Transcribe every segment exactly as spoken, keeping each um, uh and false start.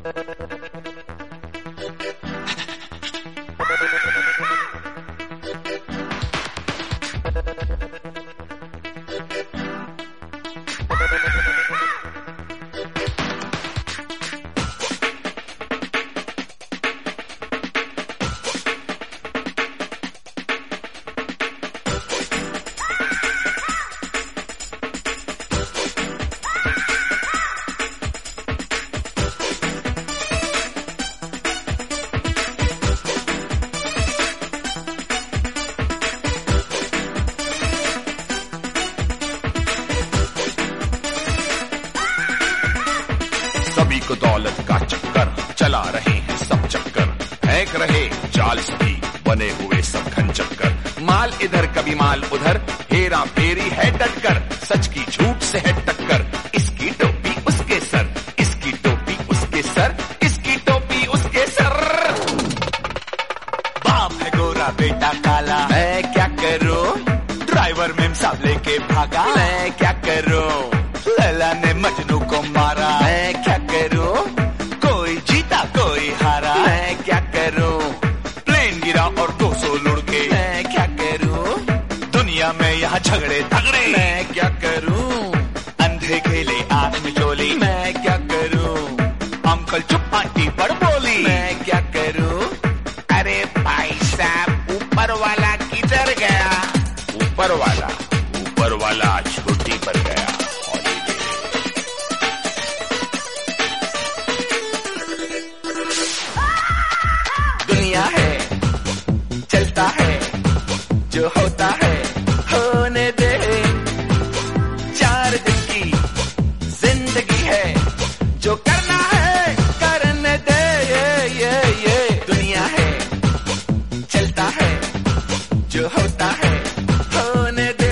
सभी को दौलत का चक्कर, चला रहे हैं सब चक्कर, फेंक रहे जाल सभी, बने हुए सब घन चक्कर। माल इधर कभी माल उधर, हेरा फेरी है डटकर, सच की झूठ से है टक्कर। इसकी टोपी उसके सर, इसकी टोपी उसके सर, इसकी टोपी उसके सर। बाप है गोरा बेटा काला, मैं क्या करूं? ड्राइवर मेम साहब लेके भागा, मैं क्या करूं? लैला ने मजनू को मारा, मैं क्या करूं? कोई जीता कोई हारा, मैं क्या करूं? प्लेन गिरा और दो सौ लुढ़के, मैं क्या करूं? दुनिया में यहाँ झगड़े तगड़े, मैं क्या करूं? अंधे खेले आंख में चोली, मैं क्या करूं? अंकल चुप आंटी बड़ बोली, मैं क्या करूं? अरे भाई साहब, ऊपर वाला किधर गया? ऊपर वाला ऊपर वाला छुट्टी पर गया। दुनिया है, चलता है, जो होता है होने दे। चार दिन की जिंदगी है, जो करना है करने दे। ये ये ये दुनिया है, चलता है, जो होता है होने दे।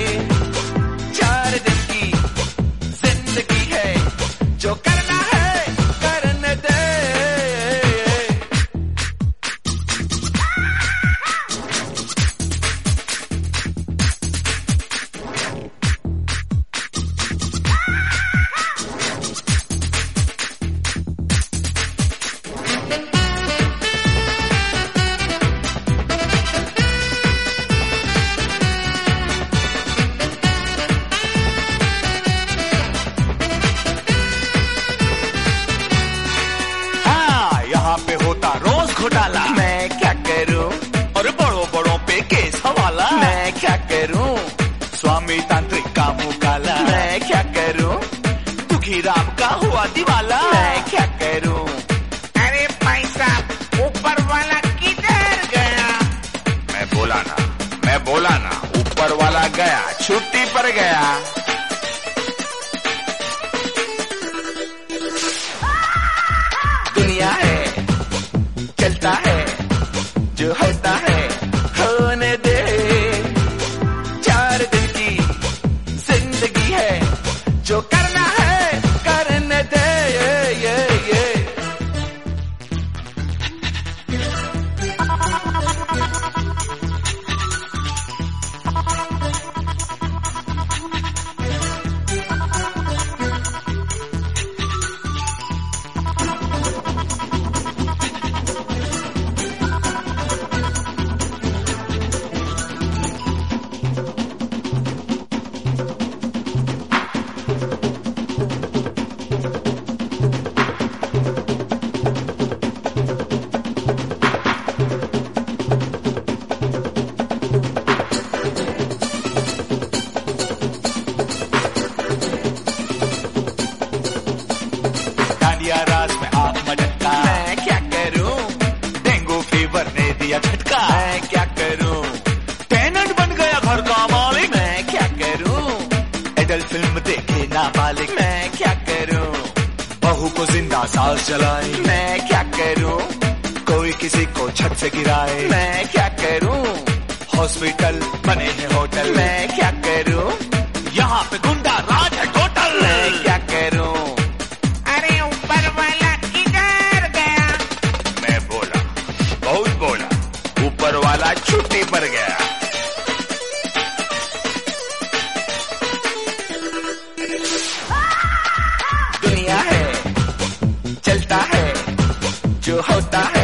चार दिन की जिंदगी है, जो करना है करने दे। पे होता रोज घोटाला, मैं क्या करूं? और बड़ों बड़ों पे केस हवाला, मैं क्या करूं? स्वामी तांत्रिक का मुंह काला, मैं क्या करूं? दुखी राम का हुआ दिवाला, मैं क्या करूं? अरे भाई साहब, ऊपर वाला किधर गया? मैं बोला ना मैं बोला ना ऊपर वाला गया, छुट्टी पर गया। दुनिया है, चलता है, जो होता है होने दे। चार दिन की जिंदगी है, जो करना है करने दे। ये ये ये राज में आग मटका, मैं क्या करूं? डेंगू फीवर ने दिया झटका, मैं क्या करूं? टेनेंट बन गया घर का मालिक, मैं क्या करूं? एडल्ट फिल्म देखे नाबालिग, मैं क्या करूं? बहू को जिंदा सांस जलाए, मैं क्या करूं? कोई किसी को छत से गिराए, मैं क्या करूं? हॉस्पिटल बने हैं होटल, मैं क्या करूं? यहाँ पे गुंडा राज है टोटल, मैं क्या करूं? अरे ऊपर वाला किधर गया? मैं बोला, बहुत बोला, ऊपर वाला छुट्टी पर गया। दुनिया है, चलता है, जो होता है